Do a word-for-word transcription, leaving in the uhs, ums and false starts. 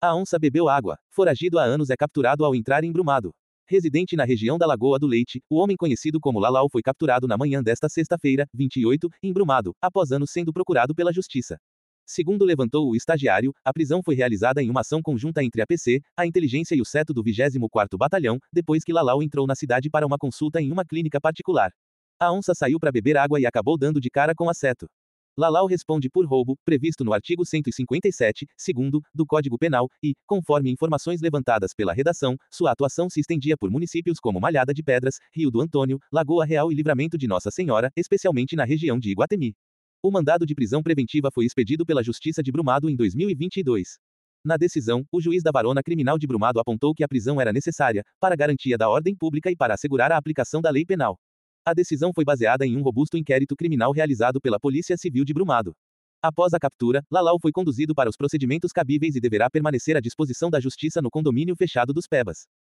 A onça bebeu água. Foragido há anos é capturado ao entrar em Brumado. Residente na região da Lagoa do Leite, o homem conhecido como Lalau foi capturado na manhã desta sexta-feira, vinte e oito, em Brumado, após anos sendo procurado pela justiça. Segundo levantou o estagiário, a prisão foi realizada em uma ação conjunta entre a P C, a Inteligência e o seto do vigésimo quarto Batalhão, depois que Lalau entrou na cidade para uma consulta em uma clínica particular. A onça saiu para beber água e acabou dando de cara com a seto. Lalau responde por roubo, previsto no artigo cento e cinquenta e sete, segundo, do Código Penal, e, conforme informações levantadas pela redação, sua atuação se estendia por municípios como Malhada de Pedras, Rio do Antônio, Lagoa Real e Livramento de Nossa Senhora, especialmente na região de Iguatemi. O mandado de prisão preventiva foi expedido pela Justiça de Brumado em dois mil e vinte e dois. Na decisão, o juiz da Varona Criminal de Brumado apontou que a prisão era necessária, para garantia da ordem pública e para assegurar a aplicação da lei penal. A decisão foi baseada em um robusto inquérito criminal realizado pela Polícia Civil de Brumado. Após a captura, Lalau foi conduzido para os procedimentos cabíveis e deverá permanecer à disposição da Justiça no condomínio fechado dos Pebas.